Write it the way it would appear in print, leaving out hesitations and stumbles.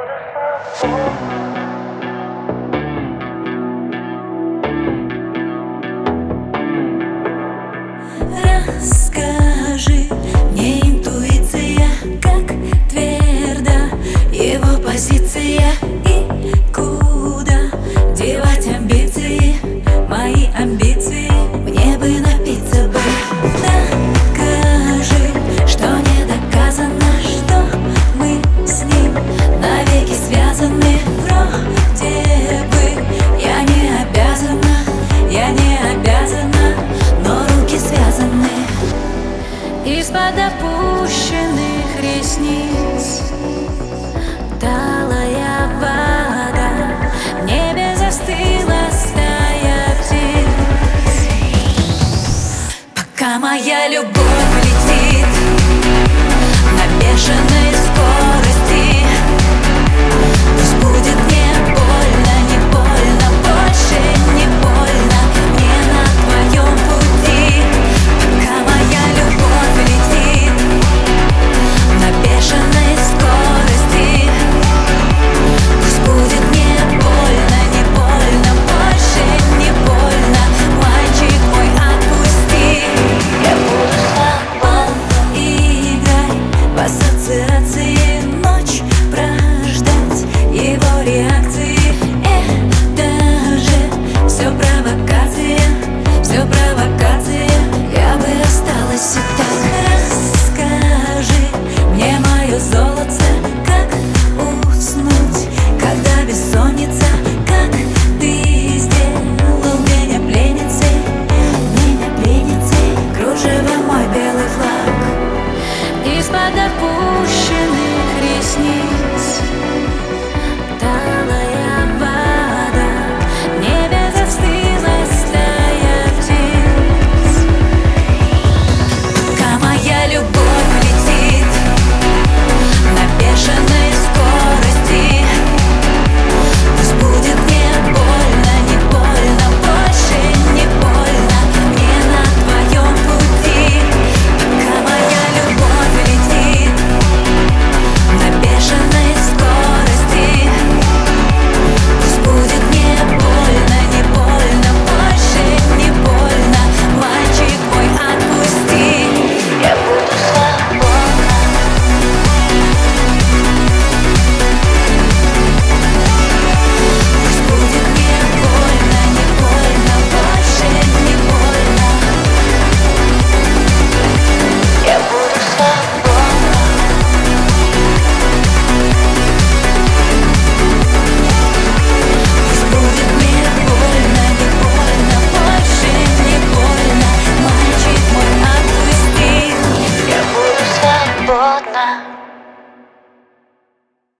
Расскажи мне, интуиция, как тверда его позиция и куда девать амбиции, мои амбиции. Мне бы напиться бы. Докажи, что не доказано, что мы с ним навеки связаны. Вроде бы я не обязана, но руки связаны. Из-под опущенных ресниц талая вода, в небе застыла стая птиц. Пока моя любовь летит на бешеной скорости, пусть будет не больно, больше не больно мне на твоем пути. Пока моя любовь летит на бешеной скорости, пусть будет не больно, больше не больно. Мальчик мой, отпусти. Я буду свободна. Играй в ассоциации, ночь прождать его реакции. Это же все провокация, я бы осталась и так. Расскажи мне, мое золото, как уснуть, когда бессонница, как ты сделал меня пленницей, кружево мой белый флаг. Из-под опущенных ресниц талая вода, в небе застыла стая птиц. Пока моя любовь летит на бешеной скорости, пусть будет не больно, больше не больно мне на твоем пути. Пока моя любовь летит на бешеной скорости, пусть будет не больно, больше не больно. Мальчик мой, отпусти. Я буду свободна. Пусть будет не больно, больше не больно. Я буду свободна. Пусть будет не больно, больше не больно. Мальчик мой, отпусти. Я буду свободна.